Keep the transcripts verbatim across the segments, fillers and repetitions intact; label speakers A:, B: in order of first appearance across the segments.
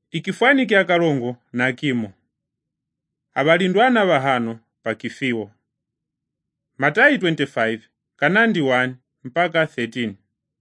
A: Ikifwanike akalongo na kimo. Abalindwana bahano pa kifiwo. Matayi twenty-five, kanandi one mpaka thirteen.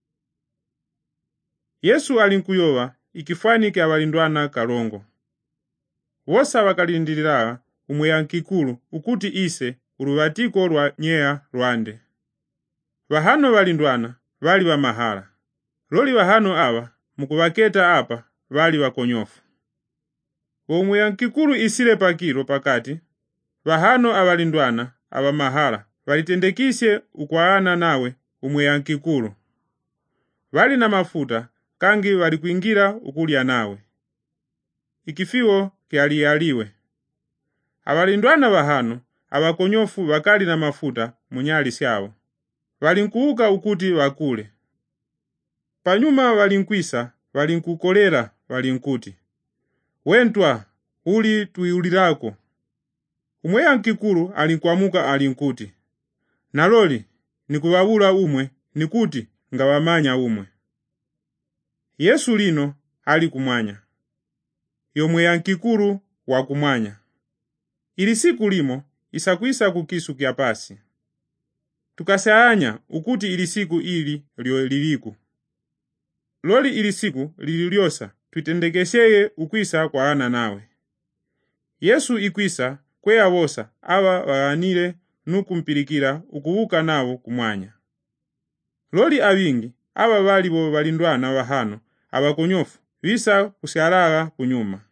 A: Yesu alinkuyowa ikifwanike abalindwana kalongo. Wosa wakalindilira umweya nkikulu ukuti ise ulubatiko lwa nyeya lwande. Bahano balindwana bali bamahala. Loli bahano awa mukubaketa apa bali bakonyofu. Umweya nkikulu isile pakilo pakati, bahano abalindwana abamahala balitendekisye ukwaana nawe umweya nkikulu. Bali na mafuta kangi bali kuingira ukulya nawe. Ikifiwo kyaliyaliwe. Abalindwana bahano abakonyofu bakali na mafuta munyali syao. Balinkuuka ukuti bakule. Panyuma balinkwisa balinkukolera balinkuti, wentwa uli tuiulirako. Umweya nkikulu alinkwamuka alinkuti, naloli nikubabula umwe nikuti ngawamanya umwe. Yesu lino ali kumwanya. Yomweya nkikulu wa kumwanya. Ili siku limo isakwisa kukisu kya pasi. Tukasaanya ukuti ili siku ili lyo liliku. Loli ili siku lililyosa twitendekeseye ukwisa kwa ana nawe. Yesu ikwisa kweya wosa awa waanile nukumpirikira ukubuka nawo kumwanya. Loli abingi awa bali bo balindwana bahano abakonyofu bisa kusyalaga kunyuma.